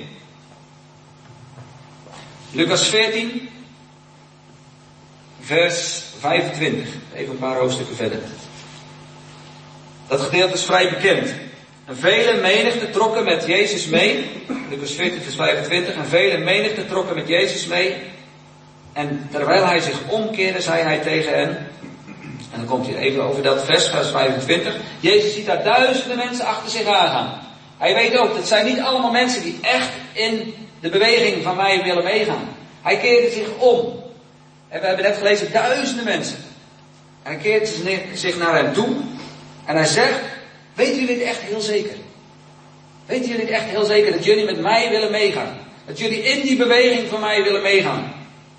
Lucas veertien, vers vijfentwintig. Even een paar hoofdstukken verder. Dat gedeelte is vrij bekend. En vele menigte trokken met Jezus mee. Lucas veertien, vers vijfentwintig. En vele menigte trokken met Jezus mee. En terwijl hij zich omkeerde, zei hij tegen hen. En dan komt hij even over dat vers, vers vijfentwintig. Jezus ziet daar duizenden mensen achter zich aangaan. Hij weet ook, dat zijn niet allemaal mensen die echt in de beweging van mij willen meegaan. Hij keerde zich om. En we hebben net gelezen, duizenden mensen. Hij keert zich naar hem toe. En hij zegt, weten jullie het echt heel zeker? Weten jullie het echt heel zeker dat jullie met mij willen meegaan? Dat jullie in die beweging van mij willen meegaan?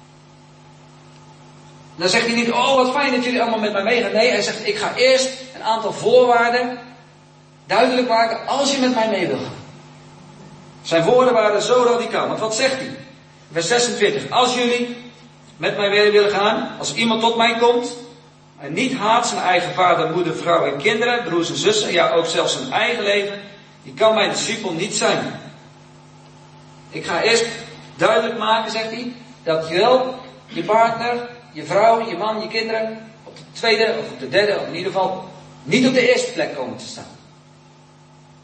Dan zegt hij niet, oh wat fijn dat jullie allemaal met mij meegaan. Nee, hij zegt, ik ga eerst een aantal voorwaarden duidelijk maken als je met mij mee wil gaan. Zijn woorden waren zo radicaal. Want wat zegt hij? Vers zesentwintig. Als jullie met mij mee willen gaan, als iemand tot mij komt en niet haat zijn eigen vader, moeder, vrouw en kinderen, broers en zussen, ja ook zelfs zijn eigen leven, die kan mijn discipel niet zijn. Ik ga eerst duidelijk maken, zegt hij, dat je wel je partner, je vrouw, je man, je kinderen op de tweede of op de derde, of in ieder geval niet op de eerste plek komen te staan.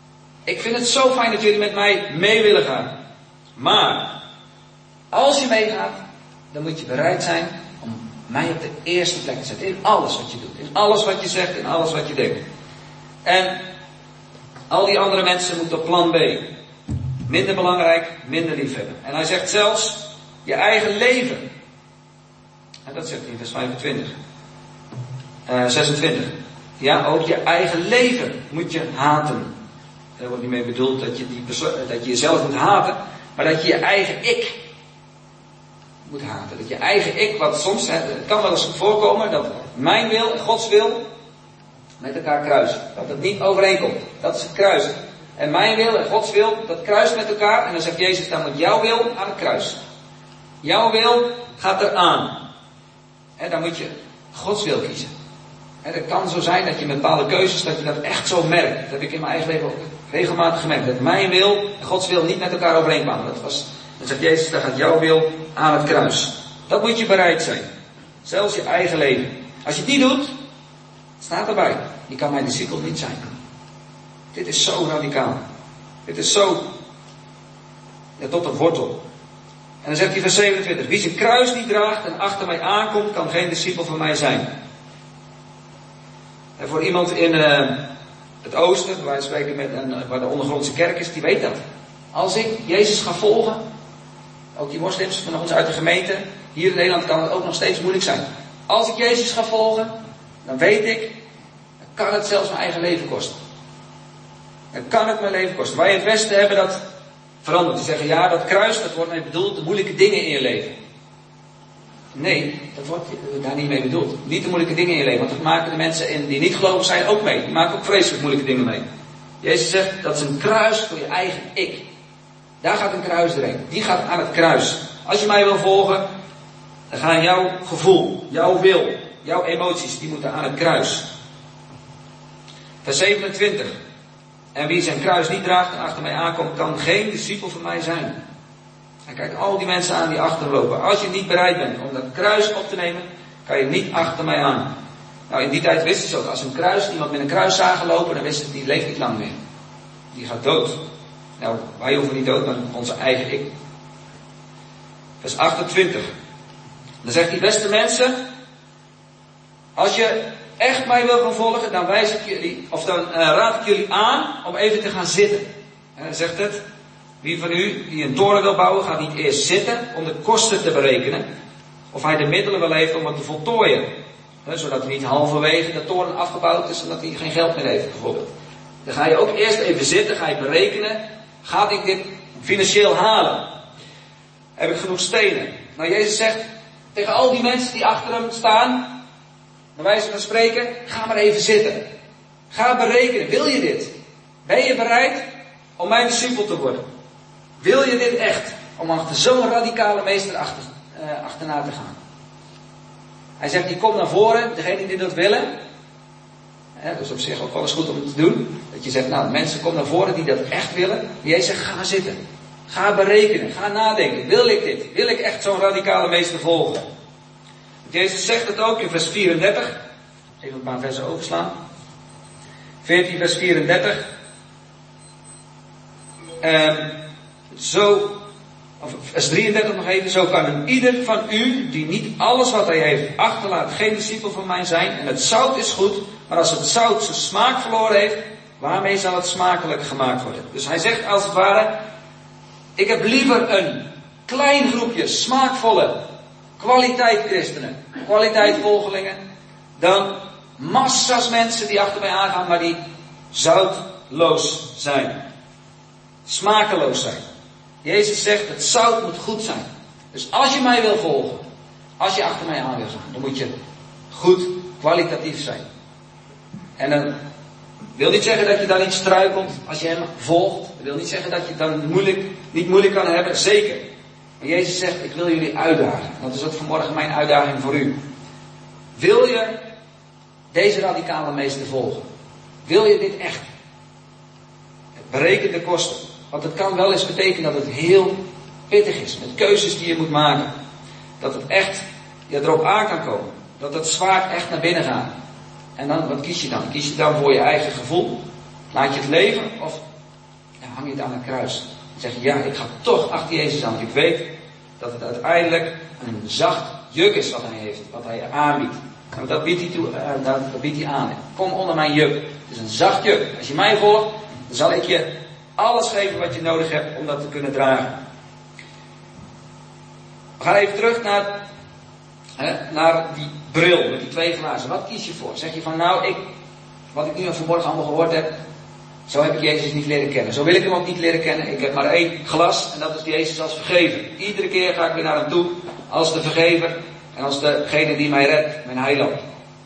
Ik vind het zo fijn dat jullie met mij mee willen gaan. Maar, als je meegaat, dan moet je bereid zijn om mij op de eerste plek te zetten. In alles wat je doet. In alles wat je zegt. In alles wat je denkt. En al die andere mensen moeten op plan B. Minder belangrijk, minder liefhebben. En hij zegt zelfs, je eigen leven. En dat zegt hij in vers vijfentwintig. Uh, zesentwintig. Ja, ook je eigen leven moet je haten. Daar wordt niet mee bedoeld dat je, die perso- dat je jezelf moet haten. Maar dat je je eigen ik moet haten. Dat je eigen ik, wat soms, het kan wel eens voorkomen, dat mijn wil en Gods wil met elkaar kruisen. Dat het niet overeenkomt. Dat is het kruisen. En mijn wil en Gods wil, dat kruist met elkaar. En dan zegt Jezus, dan moet jouw wil aan het kruis. Jouw wil gaat eraan. En dan moet je Gods wil kiezen. En het kan zo zijn dat je met bepaalde keuzes, dat je dat echt zo merkt. Dat heb ik in mijn eigen leven ook regelmatig gemerkt. Dat mijn wil en Gods wil niet met elkaar overeenkwamen. Dat was, dan zegt Jezus, dan gaat jouw wil aan het kruis. Dat moet je bereid zijn. Zelfs je eigen leven. Als je het niet doet, staat erbij. Je kan mijn discipel niet zijn. Dit is zo radicaal. Dit is zo, ja, tot een wortel. En dan zegt hij vers zevenentwintig. Wie zijn kruis niet draagt en achter mij aankomt, kan geen discipel van mij zijn. En voor iemand in uh, het oosten, waar we spreken met een, waar de ondergrondse kerk is, die weet dat. Als ik Jezus ga volgen, ook die moslims van ons uit de gemeente, hier in Nederland kan het ook nog steeds moeilijk zijn. Als ik Jezus ga volgen, dan weet ik, dan kan het zelfs mijn eigen leven kosten. Dan kan het mijn leven kosten. Wij in het Westen hebben dat veranderd. Die zeggen, ja, dat kruis, dat wordt mee bedoeld, de moeilijke dingen in je leven. Nee, dat wordt daar niet mee bedoeld. Niet de moeilijke dingen in je leven, want dat maken de mensen in, die niet gelovig zijn ook mee. Die maken ook vreselijk moeilijke dingen mee. Jezus zegt, dat is een kruis voor je eigen ik. Daar gaat een kruis doorheen. Die gaat aan het kruis. Als je mij wil volgen, dan gaan jouw gevoel, jouw wil, jouw emoties, die moeten aan het kruis. Vers zevenentwintig. En wie zijn kruis niet draagt en achter mij aankomt, kan geen discipel van mij zijn. En kijk al die mensen aan die achterlopen. Als je niet bereid bent om dat kruis op te nemen, kan je niet achter mij aan. Nou, in die tijd wisten ze ook, als een kruis, iemand met een kruis zagen lopen, dan wisten ze, die leeft niet lang meer. Die gaat dood. Nou, wij hoeven niet dood, maar onze eigen ik. Vers achtentwintig. Dan zegt hij, beste mensen, als je echt mij wil gaan volgen, dan wijs ik jullie, of dan uh, raad ik jullie aan om even te gaan zitten. En dan zegt het, wie van u die een toren wil bouwen, gaat niet eerst zitten om de kosten te berekenen. Of hij de middelen wel heeft om het te voltooien. He, zodat hij niet halverwege de toren afgebouwd is en dat hij geen geld meer heeft bijvoorbeeld. Dan ga je ook eerst even zitten, ga je berekenen. Ga ik dit financieel halen? Heb ik genoeg stenen? Nou, Jezus zegt tegen al die mensen die achter hem staan, bij wijze van spreken, ga maar even zitten. Ga berekenen. Wil je dit? Ben je bereid om mijn discipel te worden? Wil je dit echt? Om achter zo'n radicale meester achter, uh, achterna te gaan. Hij zegt, die komt naar voren, degene die dat willen. Hè, dat is op zich ook wel eens goed om te doen. Dat je zegt, nou, mensen komen naar voren die dat echt willen. Jezus zegt, ga zitten. Ga berekenen. Ga nadenken. Wil ik dit? Wil ik echt zo'n radicale meester volgen? Jezus zegt het ook in vers vierendertig. Even een paar versen overslaan. veertien vers vierendertig. Um, zo, of vers drieëndertig nog even. Zo kan een ieder van u, die niet alles wat hij heeft achterlaat, geen discipel van mij zijn. En het zout is goed, maar als het zout zijn smaak verloren heeft, waarmee zal het smakelijk gemaakt worden? Dus hij zegt als het ware, ik heb liever een klein groepje smaakvolle kwaliteit christenen, kwaliteit volgelingen, dan massa's mensen die achter mij aangaan, maar die zoutloos zijn. Smakeloos zijn. Jezus zegt, het zout moet goed zijn. Dus als je mij wil volgen, als je achter mij aan wil gaan, dan moet je goed kwalitatief zijn. En dan wil niet zeggen dat je dan niet struikelt als je hem volgt. Dat wil niet zeggen dat je het dan moeilijk, niet moeilijk kan hebben, zeker. Maar Jezus zegt, ik wil jullie uitdagen. Dat is ook vanmorgen mijn uitdaging voor u. Wil je deze radicale meester volgen? Wil je dit echt? Bereken de kosten. Want het kan wel eens betekenen dat het heel pittig is. Met keuzes die je moet maken. Dat het echt je erop aan kan komen. Dat het zwaard echt naar binnen gaat. En dan, wat kies je dan? Kies je dan voor je eigen gevoel? Laat je het leven? Of hang je het aan het kruis. Dan zeg je, ja, ik ga toch achter Jezus aan. Want ik weet dat het uiteindelijk een zacht juk is wat hij heeft. Wat hij aanbiedt. En dat biedt hij, toe, uh, dat biedt hij aan. Kom onder mijn juk. Het is een zacht juk. Als je mij volgt, dan zal ik je alles geven wat je nodig hebt om dat te kunnen dragen. We gaan even terug naar, hè, naar die bril met die twee glazen. Wat kies je voor? Zeg je van, nou, ik, wat ik nu vanmorgen allemaal gehoord heb, zo heb ik Jezus niet leren kennen. Zo wil ik hem ook niet leren kennen. Ik heb maar één glas en dat is Jezus als vergever. Iedere keer ga ik weer naar hem toe als de vergever en als degene die mij redt, mijn heiland.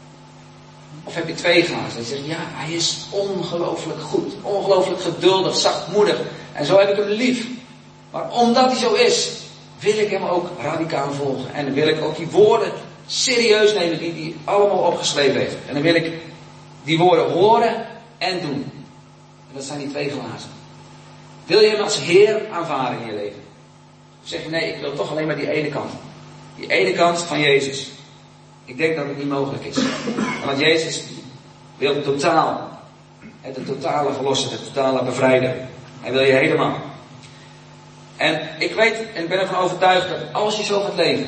Of heb je twee glazen? Je zegt, ja, hij is ongelooflijk goed, ongelooflijk geduldig, zachtmoedig. En zo heb ik hem lief. Maar omdat hij zo is, wil ik hem ook radicaal volgen. En dan wil ik ook die woorden serieus nemen die hij allemaal opgeschreven heeft. En dan wil ik die woorden horen en doen. En dat zijn die twee glazen. Wil je hem als Heer aanvaarden in je leven? Of zeg je, nee, ik wil toch alleen maar die ene kant. Die ene kant van Jezus. Ik denk dat het niet mogelijk is. Want Jezus wil totaal. De totale verlosser, de totale bevrijder. Hij wil je helemaal. En ik weet en ik ben ervan overtuigd dat als je zo gaat leven.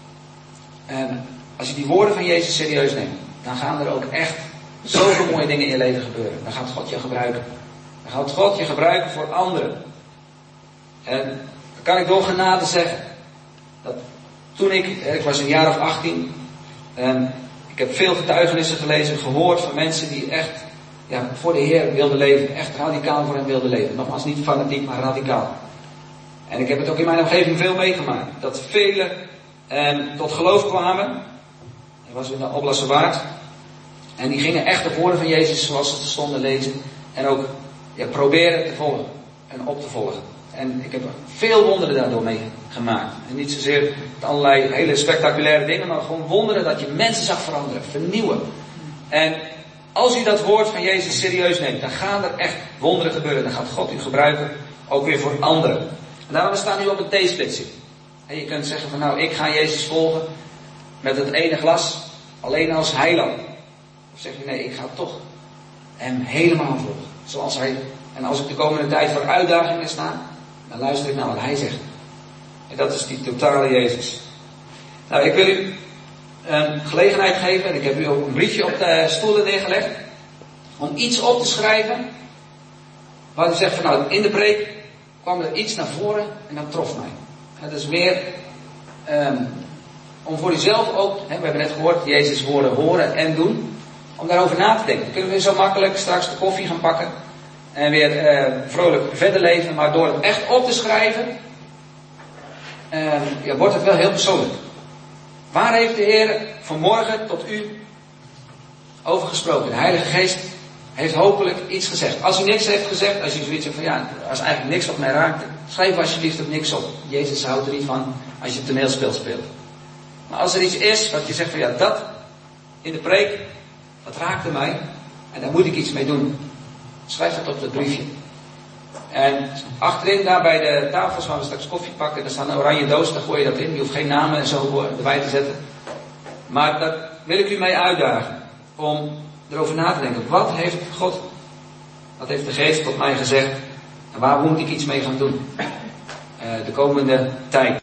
En als je die woorden van Jezus serieus neemt. Dan gaan er ook echt zoveel mooie dingen in je leven gebeuren. Dan gaat God je gebruiken. Dan gaat God je gebruiken voor anderen. En dan kan ik door genade zeggen. Dat toen ik, ik was een jaar of achttien. En ik heb veel getuigenissen gelezen, gehoord van mensen die echt ja, voor de Heer wilden leven. Echt radicaal voor hem wilden leven. Nogmaals, niet fanatiek, maar radicaal. En ik heb het ook in mijn omgeving veel meegemaakt. Dat velen eh, tot geloof kwamen. Dat was in de Oblasserwaard. En die gingen echt de woorden van Jezus zoals ze stonden lezen. En ook ja, proberen te volgen. En op te volgen. En ik heb veel wonderen daardoor meegemaakt. En niet zozeer met allerlei hele spectaculaire dingen. Maar gewoon wonderen dat je mensen zag veranderen. Vernieuwen. En als u dat woord van Jezus serieus neemt. Dan gaan er echt wonderen gebeuren. Dan gaat God u gebruiken. Ook weer voor anderen. En daarom staan nu op een T-splitsing. En je kunt zeggen van nou, ik ga Jezus volgen met het ene glas, alleen als heiland. Of zeg je nee, ik ga toch hem helemaal volgen. Zoals hij, en als ik de komende tijd voor uitdagingen sta, dan luister ik naar wat hij zegt. En dat is die totale Jezus. Nou, ik wil u een gelegenheid geven, en ik heb u ook een briefje op de stoelen neergelegd, om iets op te schrijven, waar u zegt van nou, in de preek kwam er iets naar voren en dat trof mij. Het is meer um, om voor uzelf ook, hè, we hebben net gehoord, Jezus woorden horen en doen, om daarover na te denken. Dan kunnen we zo makkelijk straks de koffie gaan pakken en weer uh, vrolijk verder leven, maar door het echt op te schrijven, uh, ja, wordt het wel heel persoonlijk. Waar heeft de Heer vanmorgen tot u over gesproken? De Heilige Geest heeft hopelijk iets gezegd. Als u niks heeft gezegd, als u zoiets hebt van ja, er is eigenlijk niks wat mij raakt, schrijf alsjeblieft ook niks op. Jezus houdt er niet van als je toneelspel speelt. Maar als er iets is wat je zegt van ja, dat in de preek, dat raakte mij en daar moet ik iets mee doen. Schrijf dat op dat briefje. En achterin daar bij de tafels waar we straks koffie pakken, daar staat een oranje doos, daar gooi je dat in. Je hoeft geen namen en zo erbij te zetten. Maar daar wil ik u mee uitdagen om erover na te denken. Wat heeft God, wat heeft de Geest tot mij gezegd en waar moet ik iets mee gaan doen uh, de komende tijd?